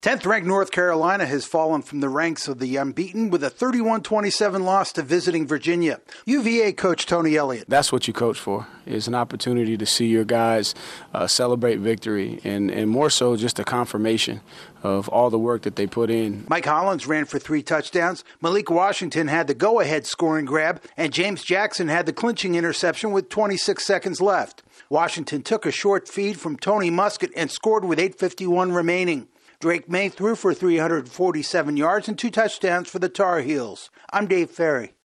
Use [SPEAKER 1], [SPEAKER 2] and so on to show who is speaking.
[SPEAKER 1] 10th-ranked North Carolina has fallen from the ranks of the unbeaten with a 31-27 loss to visiting Virginia. UVA coach Tony Elliott.
[SPEAKER 2] That's what you coach for, is an opportunity to see your guys celebrate victory and more so just a confirmation of all the work that they put in.
[SPEAKER 1] Mike Hollins ran for 3 touchdowns. Malik Washington had the go-ahead scoring grab, and James Jackson had the clinching interception with 26 seconds left. Washington took a short feed from Tony Muskett and scored with 8:51 remaining. Drake May threw for 347 yards and 2 touchdowns for the Tar Heels. I'm Dave Ferry.